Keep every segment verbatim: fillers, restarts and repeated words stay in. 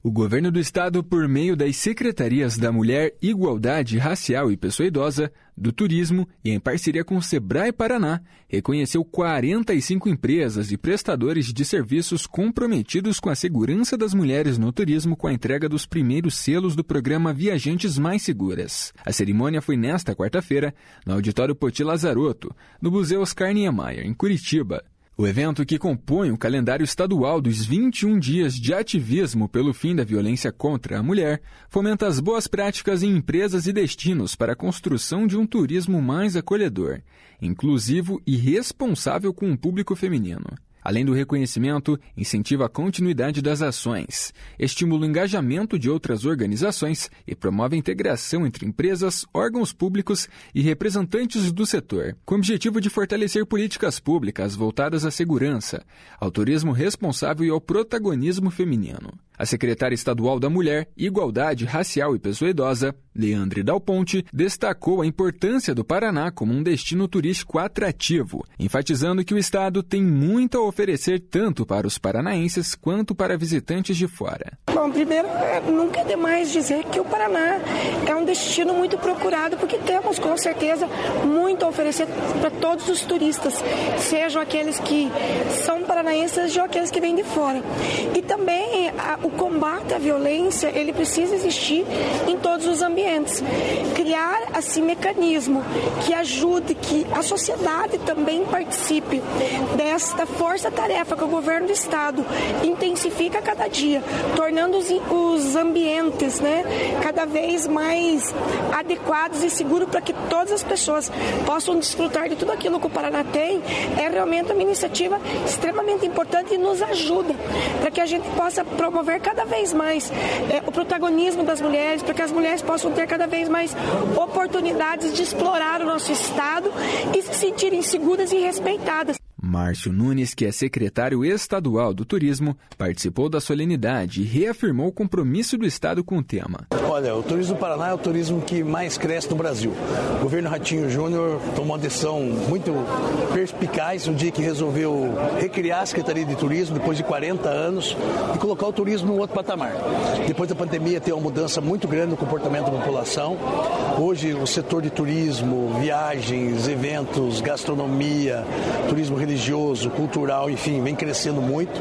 O governo do estado, por meio das Secretarias da Mulher, Igualdade Racial e Pessoa Idosa, do Turismo e em parceria com o Sebrae Paraná, reconheceu quarenta e cinco empresas e prestadores de serviços comprometidos com a segurança das mulheres no turismo com a entrega dos primeiros selos do programa Viajantes Mais Seguras. A cerimônia foi nesta quarta-feira, no Auditório Poti Lazarotto, no Museu Oscar Niemeyer, em Curitiba. O evento, que compõe o calendário estadual dos vinte e um dias de ativismo pelo fim da violência contra a mulher, fomenta as boas práticas em empresas e destinos para a construção de um turismo mais acolhedor, inclusivo e responsável com o público feminino. Além do reconhecimento, incentiva a continuidade das ações, estimula o engajamento de outras organizações e promove a integração entre empresas, órgãos públicos e representantes do setor, com o objetivo de fortalecer políticas públicas voltadas à segurança, ao turismo responsável e ao protagonismo feminino. A secretária estadual da Mulher, Igualdade Racial e Pessoa Idosa, Leandre Dal Ponte, destacou a importância do Paraná como um destino turístico atrativo, enfatizando que o estado tem muito a oferecer tanto para os paranaenses quanto para visitantes de fora. Bom, primeiro, nunca é demais dizer que o Paraná é um destino muito procurado, porque temos, com certeza, muito a oferecer para todos os turistas, sejam aqueles que são paranaenses ou aqueles que vêm de fora. E também a, o combate à violência, ele precisa existir em todos os ambientes. Criar, assim, mecanismo que ajude, que a sociedade também participe desta força-tarefa que o governo do estado intensifica a cada dia, tornando os, os ambientes, né, cada vez mais adequados e seguros para que todas as pessoas possam desfrutar de tudo aquilo que o Paraná tem, é realmente uma iniciativa extremamente importante e nos ajuda para que a gente possa promover cada vez mais é, o protagonismo das mulheres, para que as mulheres possam ter cada vez mais oportunidades de explorar o nosso estado e se sentirem seguras e respeitadas. Márcio Nunes, que é secretário estadual do Turismo, participou da solenidade e reafirmou o compromisso do estado com o tema. Olha, o turismo do Paraná é o turismo que mais cresce no Brasil. O governo Ratinho Júnior tomou uma decisão muito perspicaz no dia que resolveu recriar a Secretaria de Turismo, depois de quarenta anos, e colocar o turismo num outro patamar. Depois da pandemia, tem uma mudança muito grande no comportamento da população. Hoje, o setor de turismo, viagens, eventos, gastronomia, turismo religioso, cultural, enfim, vem crescendo muito.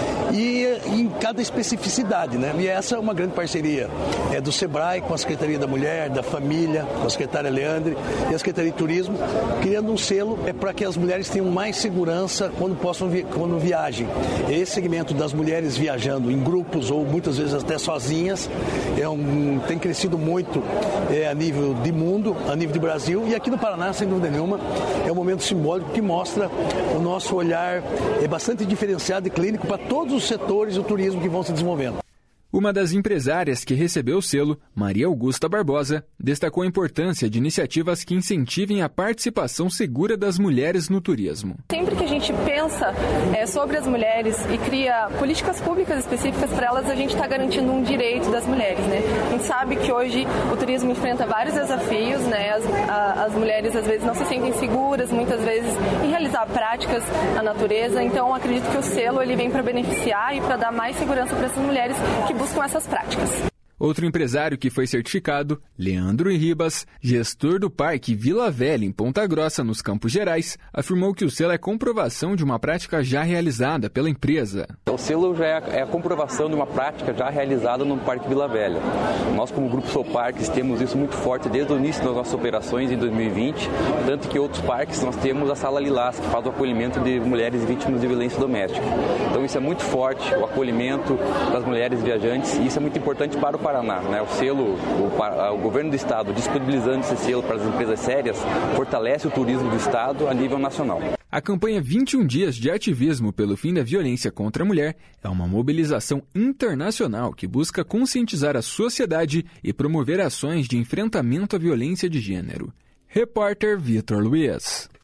E em cada especificidade, né? E essa é uma grande parceria é, do Sebrae com a Secretaria da Mulher, da Família, com a secretária Leandre e a Secretaria de Turismo, criando um selo é, para que as mulheres tenham mais segurança quando possam vi- quando viajem. Esse segmento das mulheres viajando em grupos ou muitas vezes até sozinhas é um, tem crescido muito é, a nível de mundo, a nível de Brasil, e aqui no Paraná, sem dúvida nenhuma, é um momento simbólico que mostra o nosso olhar é bastante diferenciado e clínico para todos os setores do turismo que vão se desenvolvendo. Uma das empresárias que recebeu o selo, Maria Augusta Barbosa, destacou a importância de iniciativas que incentivem a participação segura das mulheres no turismo. Sempre que a gente pensa é, sobre as mulheres e cria políticas públicas específicas para elas, a gente está garantindo um direito das mulheres, né? A gente sabe que hoje o turismo enfrenta vários desafios, né? As, a, as mulheres às vezes não se sentem seguras, muitas vezes, em realizar práticas na natureza. Então, acredito que o selo ele vem para beneficiar e para dar mais segurança para essas mulheres que buscam essas práticas. Outro empresário que foi certificado, Leandro Ribas, gestor do Parque Vila Velha, em Ponta Grossa, nos Campos Gerais, afirmou que o selo é comprovação de uma prática já realizada pela empresa. O selo já é a comprovação de uma prática já realizada no Parque Vila Velha. Nós, como Grupo Sou Parques, temos isso muito forte desde o início das nossas operações em dois mil e vinte, tanto que outros parques nós temos a Sala Lilás, que faz o acolhimento de mulheres vítimas de violência doméstica. Então isso é muito forte, o acolhimento das mulheres viajantes, e isso é muito importante para o Paraná, né? O selo, o, o governo do estado disponibilizando esse selo para as empresas sérias, fortalece o turismo do estado a nível nacional. A campanha vinte e um dias de ativismo pelo fim da violência contra a mulher é uma mobilização internacional que busca conscientizar a sociedade e promover ações de enfrentamento à violência de gênero. Repórter Vitor Luiz.